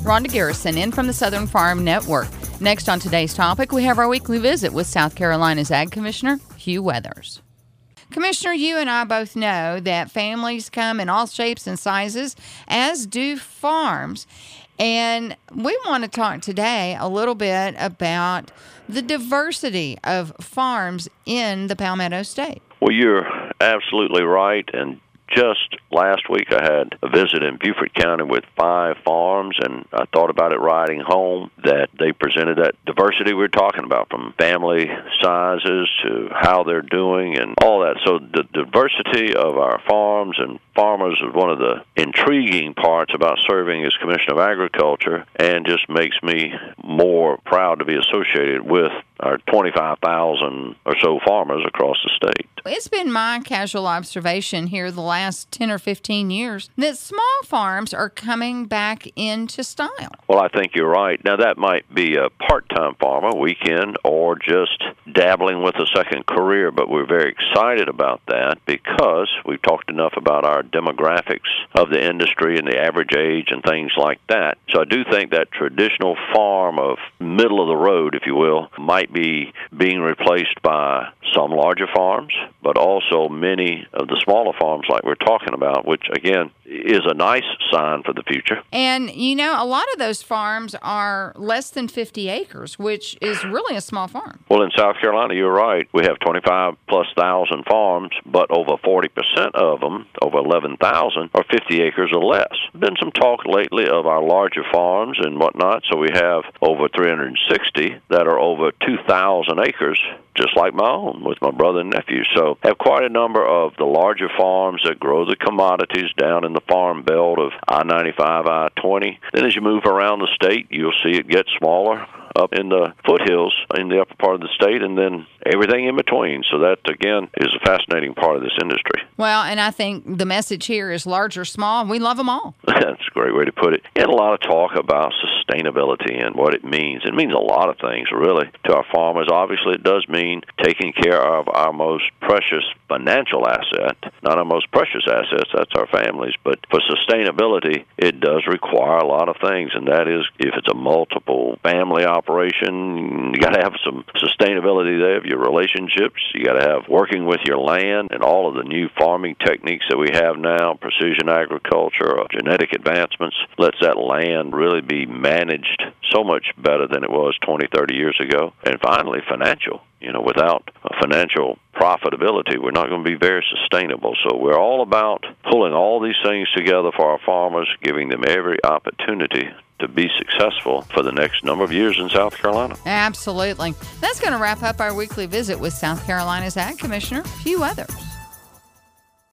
Rhonda Garrison in from the Southern Farm Network. Next on today's topic, we have our weekly visit with South Carolina's Ag Commissioner, Hugh Weathers. Commissioner, you and I both know that families come in all shapes and sizes, as do farms. And we want to talk today a little bit about the diversity of farms in the Palmetto State. Well, you're absolutely right. And just last week I had a visit in Beaufort County with 5 farms, and I thought about it riding home that they presented that diversity we were talking about, from family sizes to how they're doing and all that. So the diversity of our farms and farmers is one of the intriguing parts about serving as Commissioner of Agriculture, and just makes me more proud to be associated with our 25,000 or so farmers across the state. It's been my casual observation here the last 10 or 15 years that small farms are coming back into style. Well, I think you're right. Now, that might be a part-time farmer, weekend, or just dabbling with a second career, but we're very excited about that because we've talked enough about our demographics of the industry and the average age and things like that. So I do think that traditional farm of middle of the road, if you will, might be being replaced by some larger farms, but also many of the smaller farms like we're talking about, which, again, is a nice sign for the future. And, you know, a lot of those farms are less than 50 acres, which is really a small farm. Well, in South Carolina, you're right. We have 25,000+ farms, but over 40% of them, over 11,000, are 50 acres or less. There's been some talk lately of our larger farms and whatnot, so we have over 360 that are over 2,000 acres, just like my own with my brother and nephew. So have quite a number of the larger farms that grow the commodities down in the farm belt of I-95, I-20. Then as you move around the state, you'll see it get smaller up in the foothills in the upper part of the state, and then everything in between. So that, again, is a fascinating part of this industry. Well, and I think the message here is large or small, we love them all. That's a great way to put it. And a lot of talk about sustainability and what it means. It means a lot of things, really, to our farmers. Obviously, it does mean taking care of our most precious financial asset, not our most precious assets, that's our families. But for sustainability, it does require a lot of things, and that is, if it's a multiple family operation, you got to have some sustainability there of your relationships. You got to have working with your land and all of the new farming techniques that we have now, precision agriculture, genetic advancements, lets that land really be managed so much better than it was 20, 30 years ago. And finally, financial. You know, without financial profitability, we're not going to be very sustainable. So we're all about pulling all these things together for our farmers, giving them every opportunity to be successful for the next number of years in South Carolina. Absolutely. That's going to wrap up our weekly visit with South Carolina's Ag Commissioner, Hugh Weathers.